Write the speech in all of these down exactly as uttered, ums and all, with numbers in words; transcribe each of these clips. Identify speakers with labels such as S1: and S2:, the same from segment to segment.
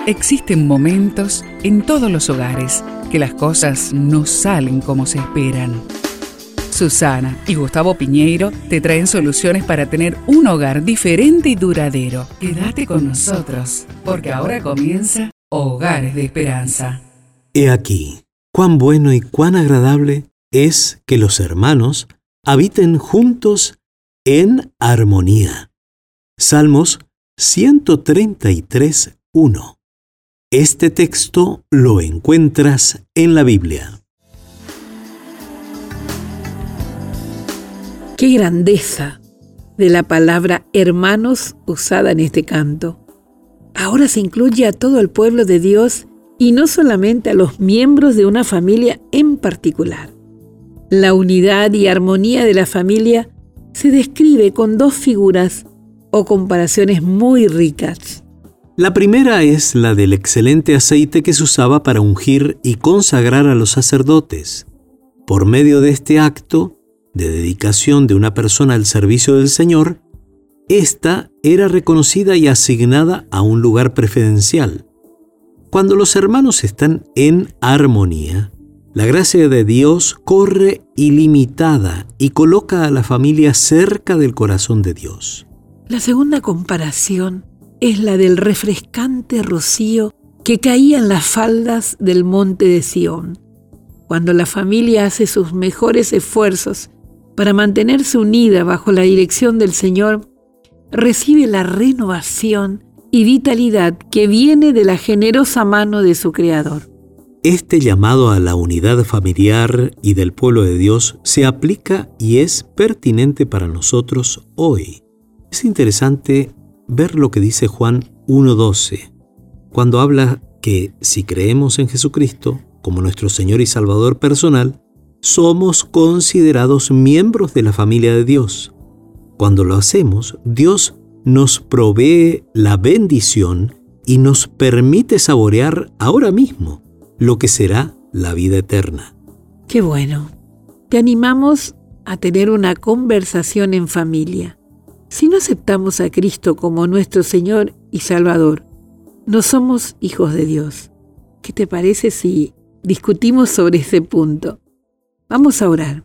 S1: Existen momentos en todos los hogares que las cosas no salen como se esperan. Susana y Gustavo Piñeiro te traen soluciones para tener un hogar diferente y duradero. Quédate con nosotros, porque ahora comienza Hogares de Esperanza.
S2: He aquí, cuán bueno y cuán agradable es que los hermanos habiten juntos en armonía. Salmos ciento treinta y tres, uno. Este texto lo encuentras en la Biblia.
S3: ¡Qué grandeza de la palabra hermanos usada en este canto! Ahora se incluye a todo el pueblo de Dios y no solamente a los miembros de una familia en particular. La unidad y armonía de la familia se describe con dos figuras o comparaciones muy ricas.
S2: La primera es la del excelente aceite que se usaba para ungir y consagrar a los sacerdotes. Por medio de este acto de dedicación de una persona al servicio del Señor, ésta era reconocida y asignada a un lugar preferencial. Cuando los hermanos están en armonía, la gracia de Dios corre ilimitada y coloca a la familia cerca del corazón de Dios.
S3: La segunda comparación es la del refrescante rocío que caía en las faldas del monte de Sión. Cuando la familia hace sus mejores esfuerzos para mantenerse unida bajo la dirección del Señor, recibe la renovación y vitalidad que viene de la generosa mano de su Creador.
S2: Este llamado a la unidad familiar y del pueblo de Dios se aplica y es pertinente para nosotros hoy. Es interesante ver lo que dice Juan uno doce, cuando habla que si creemos en Jesucristo como nuestro Señor y Salvador personal, somos considerados miembros de la familia de Dios. Cuando lo hacemos, Dios nos provee la bendición y nos permite saborear ahora mismo lo que será la vida eterna.
S3: ¡Qué bueno! Te animamos a tener una conversación en familia. Si no aceptamos a Cristo como nuestro Señor y Salvador, no somos hijos de Dios. ¿Qué te parece si discutimos sobre ese punto? Vamos a orar.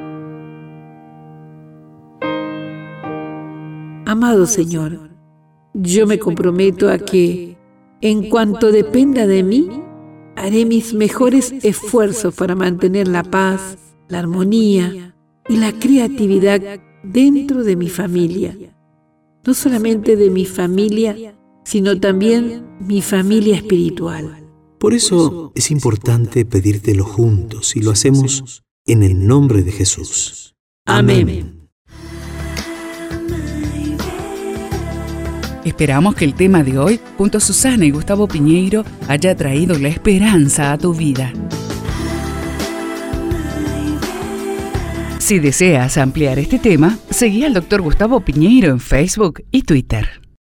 S3: Amado Señor, yo me comprometo a que, en cuanto dependa de mí, haré mis mejores esfuerzos para mantener la paz, la armonía y la creatividad dentro de mi familia. No solamente de mi familia, sino también mi familia espiritual.
S2: Por eso es importante pedírtelo juntos y lo hacemos en el nombre de Jesús.
S3: Amén.
S1: Esperamos que el tema de hoy, junto a Susana y Gustavo Piñeiro, haya traído la esperanza a tu vida. Si deseas ampliar este tema, seguí al doctor Gustavo Piñeiro en Facebook y Twitter.